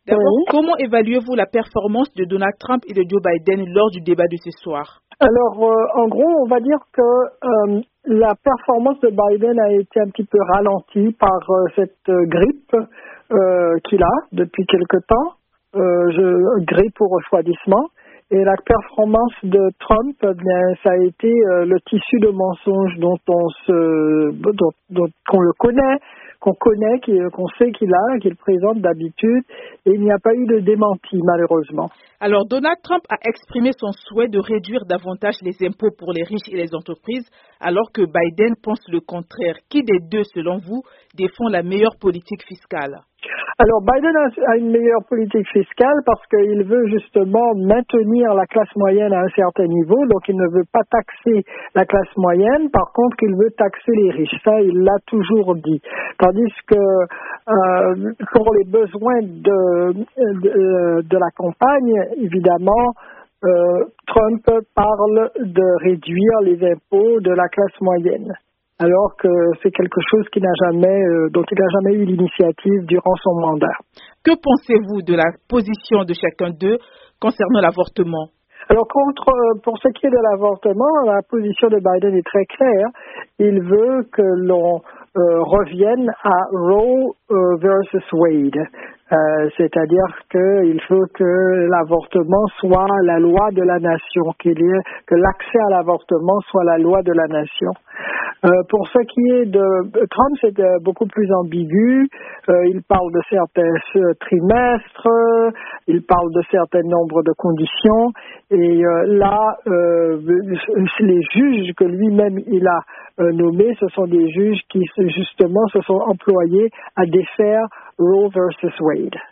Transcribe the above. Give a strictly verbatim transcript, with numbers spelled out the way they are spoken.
D'abord, Oui. comment évaluez-vous la performance de Donald Trump et de Joe Biden lors du débat de ce soir? Alors, euh, en gros, on va dire que euh, la performance de Biden a été un petit peu ralentie par euh, cette euh, grippe euh, qu'il a depuis quelque temps, euh, je, grippe ou refroidissement. Et la performance de Trump, eh bien, ça a été euh, le tissu de mensonges dont on se, dont, dont qu'on le connaît, qu'on connaît, qu'on sait qu'il a, qu'il présente d'habitude, et il n'y a pas eu de démenti malheureusement. Alors, Donald Trump a exprimé son souhait de réduire davantage les impôts pour les riches et les entreprises, alors que Biden pense le contraire. Qui des deux, selon vous, défend la meilleure politique fiscale? Alors, Biden a une meilleure politique fiscale parce qu'il veut justement maintenir la classe moyenne à un certain niveau. Donc, il ne veut pas taxer la classe moyenne. Par contre, il veut taxer les riches. Ça, il l'a toujours dit. Tandis que euh, pour les besoins de, de, de la campagne, évidemment, euh, Trump parle de réduire les impôts de la classe moyenne, alors que c'est quelque chose qui n'a jamais, euh, dont il n'a jamais eu l'initiative durant son mandat. Que pensez-vous de la position de chacun d'eux concernant l'avortement? Alors, contre, pour ce qui est de l'avortement, la position de Biden est très claire. Il veut que l'on euh, revienne à Roe euh, versus Wade. Euh, c'est-à-dire qu'il faut que l'avortement soit la loi de la nation, qu'il y ait, que l'accès à l'avortement soit la loi de la nation. Euh, pour ce qui est de Trump, c'est euh, beaucoup plus ambigu. Euh, il parle de certains euh, trimestres, euh, il parle de certain nombre de conditions. Et euh, là, euh, les juges que lui-même il a euh, nommés, ce sont des juges qui justement se sont employés à défaire Roe versus Wade.